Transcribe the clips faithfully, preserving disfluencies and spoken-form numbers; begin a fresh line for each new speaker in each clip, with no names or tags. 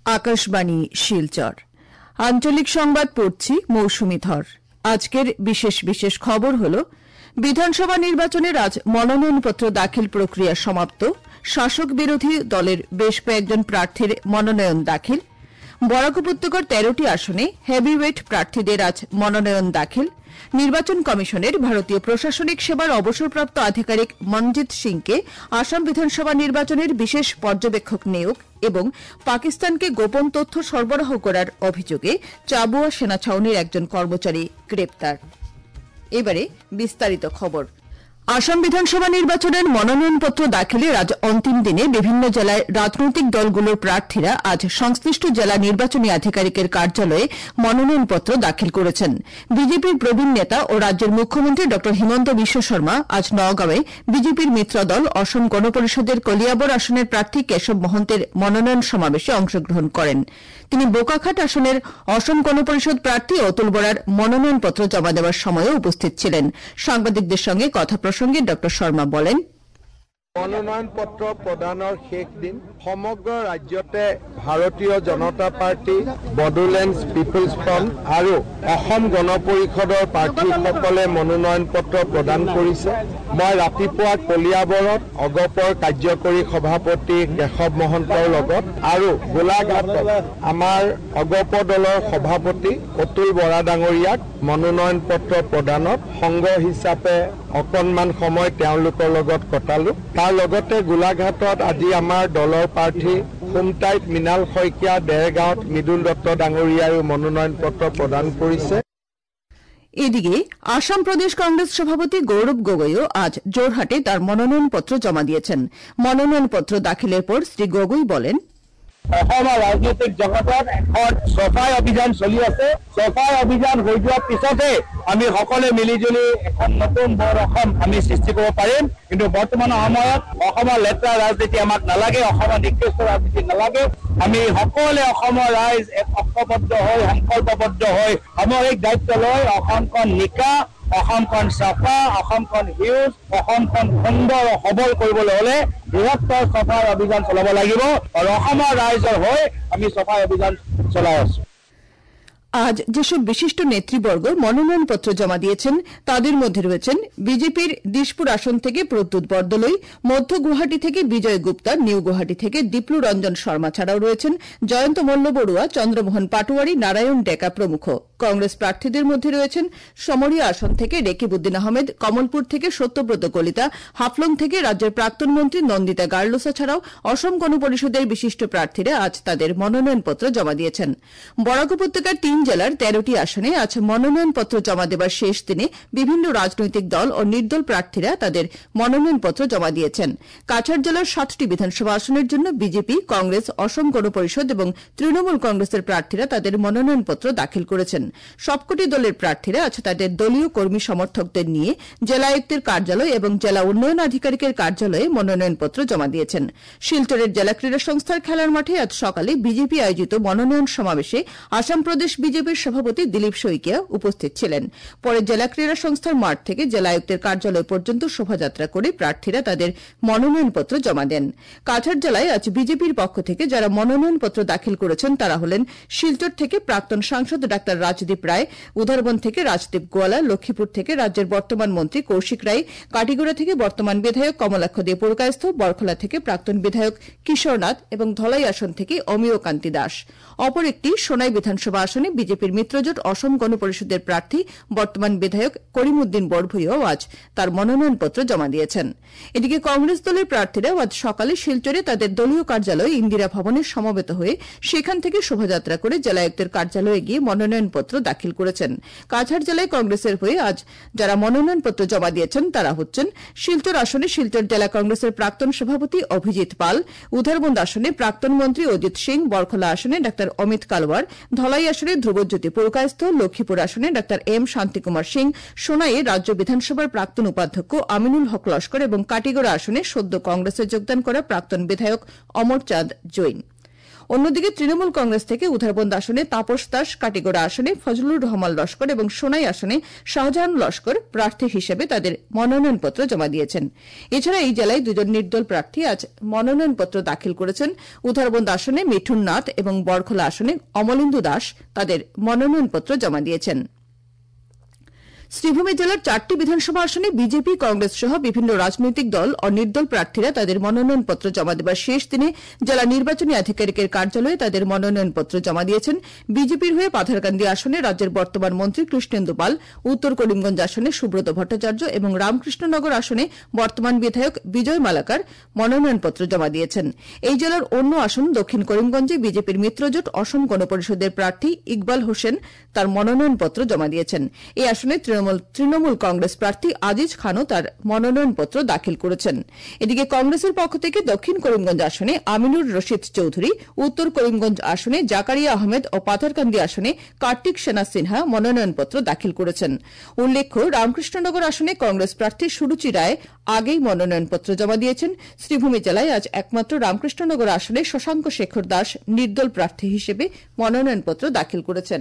আকাশবাণী শিলচর আঞ্চলিক সংবাদ পড়ছি মৌসুমী ধর। আজকের বিশেষ বিশেষ খবর হল বিধানসভা নির্বাচনের আজ মনোনয়নপত্র দাখিল প্রক্রিয়া সমাপ্ত, শাসক বিরোধী দলের বেশ কয়েকজন প্রার্থীর মনোনয়ন দাখিল, বরাক উপত্যকার তেরোটি আসনে হেভিওয়েট প্রার্থীদের আজ মনোনয়ন দাখিল, নির্বাচন কমিশনের ভারতীয় প্রশাসনিক সেবার অবসরপ্রাপ্ত আধিকারিক মনজিৎ সিংকে আসাম বিধানসভা নির্বাচনের বিশেষ পর্যবেক্ষক নিয়োগ এবং পাকিস্তানকে গোপন তথ্য সরবরাহ করার অভিযোগে চাবুয়া সেনা ছাউনির একজন কর্মচারী গ্রেপ্তার। এবারে বিস্তারিত খবর। আসাম বিধানসভা নির্বাচনের মনোনয়নপত্র দাখিলের আজ অন্তিম দিনে বিভিন্ন জেলায় রাজনৈতিক দলগুলোর প্রার্থীরা আজ সংশ্লিষ্ট জেলা নির্বাচনী আধিকারিকের কার্যালয়ে মনোনয়নপত্র দাখিল করেছেন। বিজেপির প্রবীণ নেতা ও রাজ্যের মুখ্যমন্ত্রী ড হিমন্ত বিশ্ব শর্মা আজ নওগাঁয়ে বিজেপির মিত্রদল অসম গণপরিষদের কলিয়াবর আসনের প্রার্থী কেশব মহন্তের মনোনয়ন সমাবেশে অংশগ্রহণ করেন। তিনি বোকাখাট আসনের অসম গণপরিষদ প্রার্থী অতুল বরার মনোনয়নপত্র জমা দেওয়ার সময়ও উপস্থিত ছিলেন। সাংবাদিকদের সঙ্গে কথা প্রসঙ্গে ড শর্মা বলেন,
মনোনয়নপত্ৰ প্ৰদানৰ শেষ দিন সমগ্ৰ ৰাজ্যতে Bharatiya Janata party, Bodoland people's front আৰু অসম গণ পৰিষদৰ প্ৰাৰ্থীসকলে মনোনয়নপত্ৰ প্ৰদান কৰিছে। মই ৰাতিপুৱা কলিয়াবৰত অগপৰ কাৰ্যকৰী সভাপতি কেশৱ মহন্তৰ লগত আৰু গোলাঘাটত আমাৰ অগপ দলৰ সভাপতি অতুল বৰা ডাঙৰীয়াক মনোনয়নপত্ৰ প্ৰদানত সংঘ হিচাপে অকণমান সময় তেওঁলোকৰ লগত কটালো। তাৰ লগতে গোলাঘাটত আজি আমাৰ দলৰ প্ৰাৰ্থী সোমতাইত মৃণাল শইকীয়া, দেৰগাঁৱত মৃদুল দত্ত ডাঙৰীয়ায়ো মনোনয়নপত্ৰ প্রদান করেছে।
এদিকে আসাম প্রদেশ কংগ্রেস সভাপতি গৌরব গগৈও আজ জোরহাটে তার মনোনয়নপত্র জমা দিয়েছেন। মনোনয়নপত্র দাখিলের পর শ্রী গগৈ বলেন,
অসমৰ ৰাজনৈতিক জগতত এখন সফাই অভিযান চলি আছে। সফাই অভিযান হৈ যোৱাৰ পিছতে আমি সকলোৱে মিলিজুলি এখন নতুন বৰ অসম আমি সৃষ্টি কৰিব পাৰিম। কিন্তু বৰ্তমান সময়ত অসমৰ লেতেৰা ৰাজনীতি আমাক নালাগে, অসমৰ নিকৃষ্ট ৰাজনীতি নালাগে। আমি সকলোৱে অসমৰ ৰাইজ এক ঐক্যবদ্ধ হৈ সংকল্পবদ্ধ হৈ সামৰিক দায়িত্ব লৈ অসমখন নিকা, অসমখন চাফা, অসমখন সেউজ, অসমখন সুন্দৰ সবল কৰিবলৈ হলে বৃহত্তৰ সফাই অভিযান চলাব লাগিব আৰু অসমৰ ৰাইজৰ হৈ আমি সফাই অভিযান চলাই আছো।
আজ যেসব বিশিষ্ট নেতৃবর্গ মনোনয়নপত্র জমা দিয়েছেন তাদের মধ্যে রয়েছেন বিজেপির দিশপুর আসন থেকে প্রদ্যুৎ বরদলৈ, মধ্য গুয়াহাটি থেকে বিজয় গুপ্তা, নিউ গুয়াহাটি থেকে দীপ্লু রঞ্জন শর্মা ছাড়াও রয়েছেন জয়ন্ত মল্ল বড়ুয়া, চন্দ্রমোহন পাটোয়ারি, নারায়ণ ডেকা প্রমুখ। কংগ্রেস প্রার্থীদের মধ্যে রয়েছেন সমরিয়া আসন থেকে রেকিবউদ্দিন আহমেদ, কমলপুর থেকে সত্যব্রত কলিতা, হাফলং থেকে রাজ্যের প্রাক্তন মন্ত্রী নন্দিতা গার্লসা ছাড়াও অসম গণপরিষদের বিশিষ্ট প্রার্থীরা আজ তাদের মনোনয়নপত্র জমা দিয়েছেন। বরাক উপত্যকার তিন জেলার তেরোটি আসনে আজ মনোনয়নপত্র জমা দেবার শেষ দিনে বিভিন্ন রাজনৈতিক দল ও নির্দল প্রার্থীরা তাদের মনোনয়নপত্র জমা দিয়েছেন। কাছাড় জেলার সাতটি বিধানসভা আসনের জন্য বিজেপি, কংগ্রেস, অসম গণপরিষদ এবং তৃণমূল কংগ্রেসের প্রার্থীরা তাদের মনোনয়নপত্র দাখিল করেছেন। সবকটি দলের প্রার্থীরা আজ তাদের দলীয় কর্মী সমর্থকদের নিয়ে জেলা আয়ুক্তের কার্যালয় এবং জেলা উন্নয়ন আধিকারিকের কার্যালয়ে মনোনয়নপত্র জমা দিয়েছেন। শিলচরের জেলা ক্রীড়া সংস্থার খেলার মাঠে আজ সকালে বিজেপি আয়োজিত মনোনয়ন সমাবেশে আসাম প্রদেশ বিজেপির সভাপতি দিলীপ শইকিয়া উপস্থিত ছিলেন। পরে জেলা ক্রীড়া সংস্থার মাঠ থেকে জেলা আয়ুক্তের কার্যালয় পর্যন্ত শোভাযাত্রা করে প্রার্থীরা তাদের মনোনয়নপত্র জমা দেন। কাছাড় জেলায় আজ বিজেপির পক্ষ থেকে যারা মনোনয়নপত্র দাখিল করেছেন তারা হলেন শিলচর থেকে প্রাক্তন সাংসদ ডাক্তার রাজদীপ রায়, উধারবন থেকে রাজদীপ গোয়ালা, লক্ষ্মীপুর থেকে রাজ্যের বর্তমান মন্ত্রী কৌশিক রায়, কাটিগড়া থেকে বর্তমান বিধায়ক কমলাক্ষ দে পুরকায়স্থ, বরখলা থেকে প্রাক্তন বিধায়ক কিশোর নাথ এবং ধলাই আসন থেকে অমিয় কান্তি দাস। অপর একটি সোনাই বিধানসভা আসনে বিজেপির মিত্রজোট অসম গণপরিষদের প্রার্থী বর্তমান বিধায়ক করিমউদ্দিন বড়ভুইয়াও আজ তার মনোনয়নপত্র জমা দিয়েছেন। এদিকে কংগ্রেস দলের প্রার্থীরাও আজ সকালে শিলচরে তাদের দলীয় কার্যালয় ইন্দিরা ভবনে সমবেত হয়ে সেখান থেকে শোভাযাত্রা করে জেলা আয়ুক্তের কার্যালয়ে গিয়ে মনোনয়নপত্র দাখিল করেছেন। কাছাড় জেলায় কংগ্রেসের হয়ে আজ যারা মনোনয়নপত্র জমা দিয়েছেন তারা হচ্ছেন শিলচর আসনে শিলচর জেলা কংগ্রেসের প্রাক্তন সভাপতি অভিজিৎ পাল, উধারবন্দ আসনে প্রাক্তন মন্ত্রী অজিত সিং, বরখলা আসনে ডাক্তার অমিত কালওয়ার, ধলাই আসনে ধ্রুবজ্যোতি পুরকায়স্থ, লক্ষ্মীপুর আসনে ডাক্তার এম শান্তিকুমার সিং, সোনাইয়ে রাজ্য বিধানসভার প্রাক্তন উপাধ্যক্ষ আমিনুল হক লস্কর এবং কাটিগড়া আসনে সদ্য কংগ্রেসে যোগদান করা প্রাক্তন বিধায়ক অমর চাঁদ জৈন। অন্যদিকে তৃণমূল কংগ্রেস থেকে উধারবন্দ আসনে তাপস দাস, কাটিগড়া আসনে ফজলুর রহমান লস্কর এবং সোনাই আসনে শাহজাহান লস্কর প্রার্থী হিসেবে তাদের মনোনয়নপত্র জমা দিয়েছেন। এছাড়া এই জেলায় দুজন নির্দল প্রার্থী আজ মনোনয়নপত্র দাখিল করেছেন। উধারবন্দ আসনে মিঠুন নাথ এবং বরখোলা আসনে অমলেন্দু দাস তাদের মনোনয়নপত্র জমা দিয়েছেন। শ্রীভূমি জেলার চারটি বিধানসভা আসনে বিজেপি, কংগ্রেস সহ বিভিন্ন রাজনৈতিক দল ও নির্দল প্রার্থীরা তাদের মনোনয়নপত্র জমা দেবার শেষ দিনে জেলা নির্বাচনী আধিকারিকের কার্যালয়ে তাদের মনোনয়নপত্র জমা দিয়েছেন। বিজেপির হয়ে পাথারকান্দি আসনে রাজ্যের বর্তমান মন্ত্রী কৃষ্ণেন্দু পাল, উত্তর করিমগঞ্জ আসনে সুব্রত ভট্টাচার্য এবং রামকৃষ্ণনগর আসনে বর্তমান বিধায়ক বিজয় মালাকার মনোনয়নপত্র জমা দিয়েছেন। এই জেলার অন্য আসন দক্ষিণ করিমগঞ্জে বিজেপির মিত্রজোট অসম গণপরিষদের প্রার্থী ইকবাল হোসেন তার মনোনয়নপত্র জমা দিয়েছেন। এই আসনে তৃণমূল কংগ্রেস প্রার্থী আজিজ খানও তার মনোনয়নপত্র দাখিল করেছেন। এদিকে কংগ্রেসের পক্ষ থেকে দক্ষিণ করিমগঞ্জ আসনে আমিনুর রশিদ চৌধুরী, উত্তর করিমগঞ্জ আসনে জাকারিয়া আহমেদ ও পাথারকান্দি আসনে কার্তিক সেনা সিনহা মনোনয়নপত্র দাখিল করেছেন। উল্লেখ্য, রামকৃষ্ণনগর আসনে কংগ্রেস প্রার্থী সুরুচি রায় আগেই মনোনয়নপত্র জমা দিয়েছেন। শ্রীভূমি জেলায় আজ একমাত্র রামকৃষ্ণনগর আসনে শশাঙ্ক শেখর দাস নির্দল প্রার্থী হিসেবে মনোনয়নপত্র দাখিল করেছেন।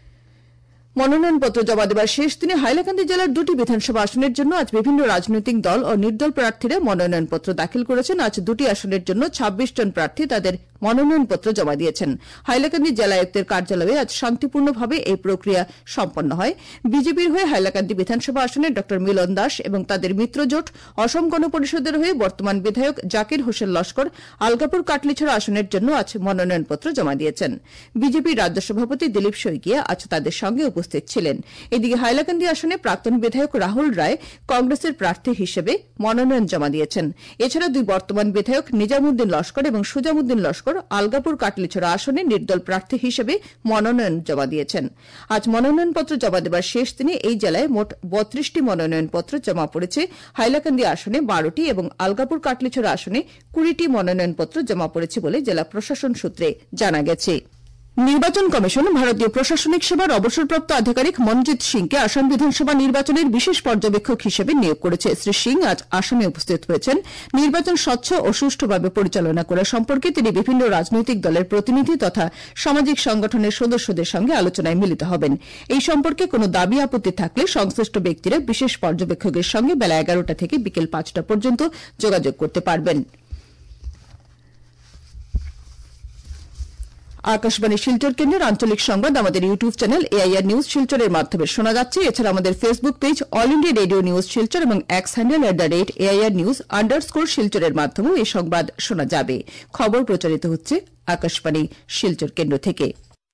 মনোনয়নপত্র জমা দেবার শেষ দিনে হাইলাকান্দি জেলার দুটি বিধানসভা আসনের জন্য আজ বিভিন্ন রাজনৈতিক দল ও নির্দল প্রার্থীরা মনোনয়নপত্র দাখিল করেছেন। আজ দুটি আসনের জন্য ছাব্বিশ জন প্রার্থী তাদের মনোনয়নপত্র জমা দিয়েছেন। হাইলাকান্দি জেলা আয়ুক্তের কার্যালয়ে আজ শান্তিপূর্ণভাবে এই প্রক্রিয়া সম্পন্ন হয়। বিজেপির হয়ে হাইলাকান্দি বিধানসভা আসনে ড মিলন দাস এবং তাদের মিত্রজোট অসম গণপরিষদের হয়ে বর্তমান বিধায়ক জাকির হোসেন লস্কর আলগাপুর কাটলিছড়া আসনের জন্য আজ মনোনয়নপত্র জমা দিয়েছেন। বিজেপির রাজ্য সভাপতি দিলীপ শইকিয়া আজ তাদের সঙ্গে উপস্থিত ছিলেন। এদিকে হাইলাকান্দি আসনে প্রাক্তন বিধায়ক রাহুল রায় কংগ্রেসের প্রার্থী হিসেবে মনোনয়ন জমা দিয়েছেন। এছাড়া দুই বর্তমান বিধায়ক নিজামুদ্দিন লস্কর এবং সুজামুদ্দিন লস্কর আলগাপুর কাটলিছড়া আসনে নির্দল প্রার্থী হিসেবে মনোনয়ন জমা দিয়েছেন। আজ মনোনয়নপত্র জমা দেবার শেষ দিনে এই জেলায় মোট বত্রিশটি মনোনয়নপত্র জমা পড়েছে। হাইলাকান্দি আসনে বারোটি এবং আলগাপুর কাটলিছড়া আসনে কুড়িটি মনোনয়নপত্র জমা পড়েছে বলে জেলা প্রশাসন সূত্রে জানা গেছে। নির্বাচন কমিশন ভারতীয় প্রশাসনিক সেবার অবসরপ্রাপ্ত আধিকারিক মনজিৎ সিংকে আসাম বিধানসভা নির্বাচনের বিশেষ পর্যবেক্ষক হিসেবে নিয়োগ করেছে। শ্রী সিং আজ আসামে উপস্থিত হয়েছেন। নির্বাচন স্বচ্ছ ও সুষ্ঠুভাবে পরিচালনা করা সম্পর্কে তিনি বিভিন্ন রাজনৈতিক দলের প্রতিনিধি তথা সামাজিক সংগঠনের সদস্যদের সঙ্গে আলোচনায় মিলিত হবেন। এই সম্পর্কে কোন দাবি আপত্তি থাকলে সংশ্লিষ্ট ব্যক্তিরা বিশেষ পর্যবেক্ষকের সঙ্গে বেলা এগারোটা থেকে বিকেল পাঁচটা পর্যন্ত যোগাযোগ করতে পারবেন। আকাশবাণী শিলচর কেন্দ্রের আঞ্চলিক সংবাদ আমাদের ইউটিউব চ্যানেল এআইআর নিউজ শিলচরের মাধ্যমে শোনা যাচ্ছে। এছাড়া আমাদের Facebook page all India radio news Silchar এবং X handle at the rate AIR news underscore শিলচরের মাধ্যমেও এই সংবাদ শোনা যাবে। খবর প্রচারিত হচ্ছে আকাশবাণী শিলচর কেন্দ্র থেকে।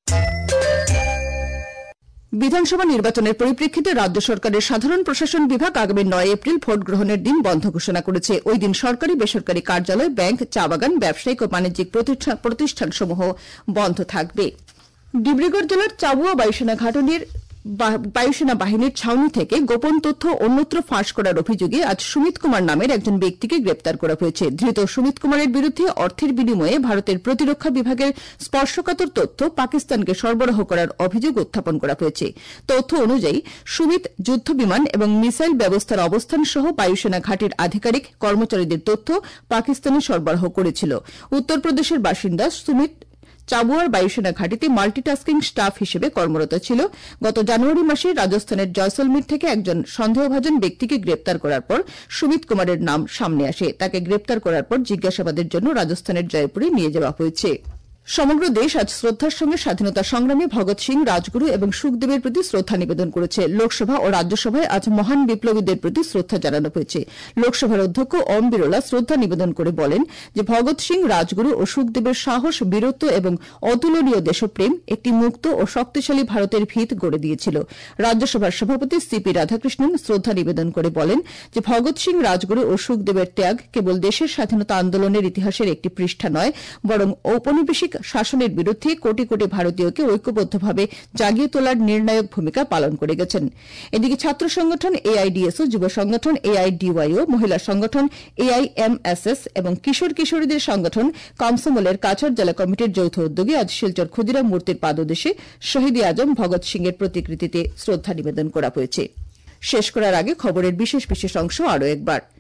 বিধানসভা নির্বাচনের পরিপ্রেক্ষিতে রাজ্য সরকারের সাধারণ প্রশাসন বিভাগ আগামী নয় এপ্রিল ভোট গ্রহণের দিন বন্ধ ঘোষণা করেছে। ওই দিন সরকারি বেসরকারি কার্যালয়, ব্যাংক, চা বাগান, ব্যবসায়িক ও বাণিজ্যিক প্রতিষ্ঠানসমূহ বন্ধ থাকবে। ডিব্রুগড় জেলার চাবুয়া বায়ুসেনা ঘাটনির বায়ুসেনা বাহিনীর ছাউনি থেকে গোপন তথ্য অন্যত্র ফাঁস করার অভিযোগে আজ সুমিত কুমার নামের একজন ব্যক্তিকে গ্রেপ্তার করা হয়েছে। ধৃত সুমিত কুমারের বিরুদ্ধে অর্থের বিনিময়ে ভারতের প্রতিরক্ষা বিভাগের স্পর্শকাতর তথ্য পাকিস্তানকে সরবরাহ করার অভিযোগ উত্থাপন করা হয়েছে। তথ্য অনুযায়ী সুমিত যুদ্ধবিমান এবং মিসাইল ব্যবস্থার অবস্থান সহ বায়ুসেনা ঘাটির আধিকারিক কর্মচারীদের তথ্য পাকিস্তানে সরবরাহ করেছিল। উত্তরপ্রদেশের বাসিন্দা সুমিত চাবুয়ার বায়ুসেনা ঘাটিতে মাল্টিটাস্কিং স্টাফ হিসেবে কর্মরত ছিল। গত জানুয়ারি মাসে রাজস্থানের জয়সলমীর থেকে একজন সন্দেহভাজন ব্যক্তিকে গ্রেপ্তার করার পর সুমিত কুমারের নাম সামনে আসে। তাকে গ্রেপ্তার করার পর জিজ্ঞাসাবাদের জন্য রাজস্থানের জয়পুরে নিয়ে যাওয়া হয়েছে। সমগ্র দেশ আজ শ্রদ্ধার সঙ্গে স্বাধীনতা সংগ্রামী ভগৎ সিং, রাজগুরু এবং সুখদেবের প্রতি শ্রদ্ধা নিবেদন করেছে। লোকসভা ও রাজ্যসভায় আজ মহান বিপ্লবীদের প্রতি শ্রদ্ধা জানানো হয়েছে। লোকসভার অধ্যক্ষ ওম বিরলা শ্রদ্ধা নিবেদন করে বলেন যে ভগৎ সিং, রাজগুরু ও সুখদেবের সাহস, বীরত্ব এবং অতুলনীয় দেশপ্রেম একটি মুক্ত ও শক্তিশালী ভারতের ভিত গড়ে দিয়েছিল। রাজ্যসভার সভাপতি সিপি রাধাকৃষ্ণন শ্রদ্ধা নিবেদন করে বলেন যে ভগৎ সিং, রাজগুরু ও সুখদেবের ত্যাগ কেবল দেশের স্বাধীনতা আন্দোলনের ইতিহাসের একটি পৃষ্ঠা নয়, বরং ঔপনিবেশিক শাসনের বিরুদ্ধে কোটি কোটি ভারতীয়কে ঐক্যবদ্ধভাবে জাগিয়ে তোলার নির্ণায়ক ভূমিকা পালন করে গেছেন। এদিকে ছাত্র সংগঠন এআইডিএসও, যুব সংগঠন এআইডিওয়াইও, মহিলা সংগঠন এআইএমএসএস এবং কিশোর কিশোরীদের সংগঠন কমসমলের কাছাড় জেলা কমিটির যৌথ উদ্যোগে আজ শিলচর ক্ষুদিরাম মূর্তির পাদদেশে শহীদ-ই আজম ভগৎ সিং এর প্রতিকৃতিতে শ্রদ্ধা নিবেদন করা হয়েছে। শেষ করার আগে খবরের বিশেষ বিশেষ অংশ আরও একবার।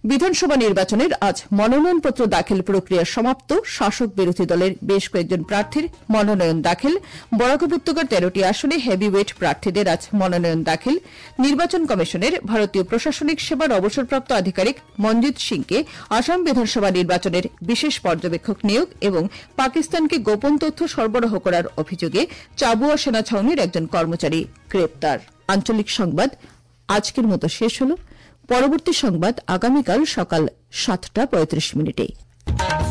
বিধানসভা নির্বাচনের আজ মনোনয়নপত্র দাখিল প্রক্রিয়া সমাপ্ত। শাসক বিরোধী দলের বেশ কয়েকজন প্রার্থীর মনোনয়ন দাখিল। বরাক উপত্যকার তেরোটি আসনে হেভিওয়েট প্রার্থীদের আজ মনোনয়ন দাখিল। নির্বাচন কমিশনের ভারতীয় প্রশাসনিক সেবার অবসরপ্রাপ্ত আধিকারিক মনজিৎ সিংকে আসাম বিধানসভা নির্বাচনের বিশেষ পর্যবেক্ষক নিয়োগ এবং পাকিস্তানকে গোপন তথ্য সরবরাহ করার অভিযোগে চাবুয়া সেনা ছাউনির একজন কর্মচারী গ্রেপ্তার। আঞ্চলিক সংবাদ আজকের মতো শেষ হল। পরবর্তী সংবাদ আগামীকাল সকাল সাতটা পঁয়ত্রিশ মিনিটে।